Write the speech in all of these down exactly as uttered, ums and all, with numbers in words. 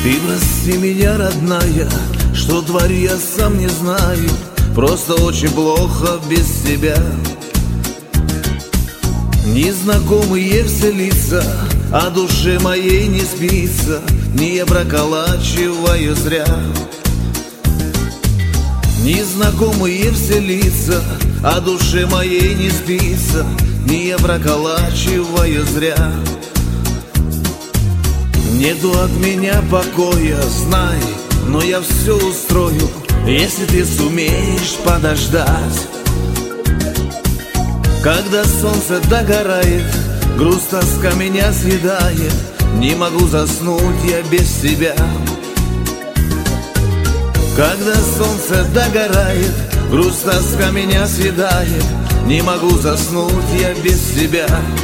Ты прости меня, родная, что творю я сам не знаю. Просто очень плохо без тебя. Незнакомые все лица, а душе моей не спится. Не я проколачиваю зря. Незнакомые все лица, а душе моей не спится. Не я проколачиваю зря. Нету от меня покоя, знай, но я все устрою, если ты сумеешь подождать. Когда солнце догорает, грусть, тоска меня съедает. Не могу заснуть я без тебя. Когда солнце догорает, грусть, тоска меня съедает. Не могу заснуть я без тебя.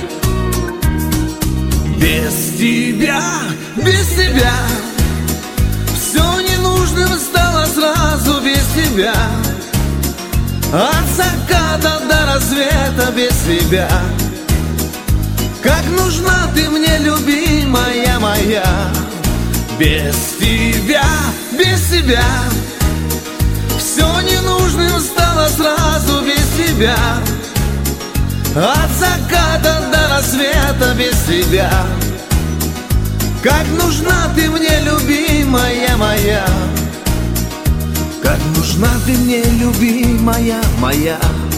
Без тебя, без тебя все ненужным стало сразу без тебя. От заката до рассвета без тебя. Как нужна ты мне, любимая моя. Без тебя, без тебя все ненужным стало сразу без тебя. От заката до рассвета без тебя. Как нужна ты мне, любимая моя. Как нужна ты мне, любимая моя.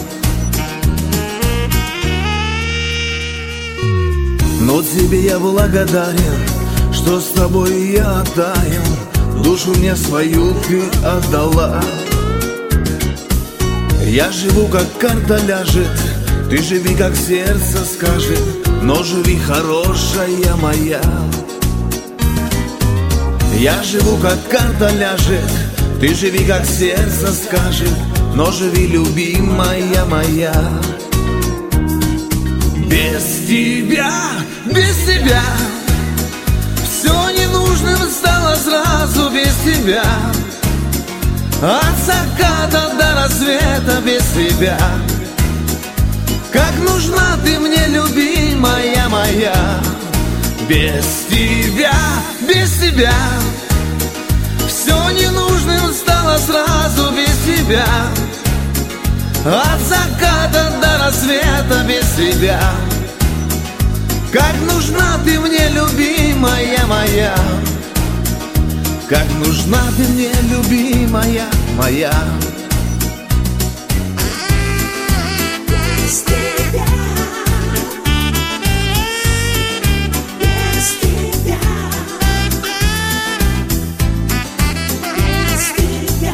Но тебе я благодарен, что с тобой я оттаял. Душу мне свою ты отдала. Я живу, как карта ляжет, ты живи, как сердце скажет, но живи, хорошая моя. Я живу, как карта ляжет, ты живи, как сердце скажет, но живи, любимая моя. Без тебя, без тебя все ненужным стало сразу без тебя. От заката до рассвета без тебя. Как нужна ты мне, любимая моя. Без тебя, без тебя все ненужным стало сразу без тебя. От заката до рассвета без тебя. Как нужна ты мне, любимая моя. Как нужна ты мне, любимая моя. Без тебя, без тебя, без тебя.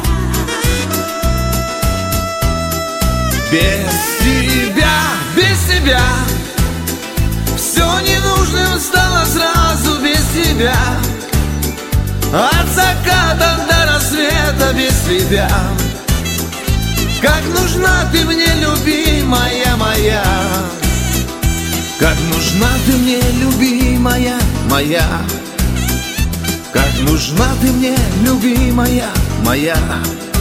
Без тебя, без тебя все ненужным стало сразу без тебя. От заката до рассвета без тебя. Как нужна ты мне, любимая моя. Как нужна ты мне, любимая моя. Как нужна ты мне, любимая моя.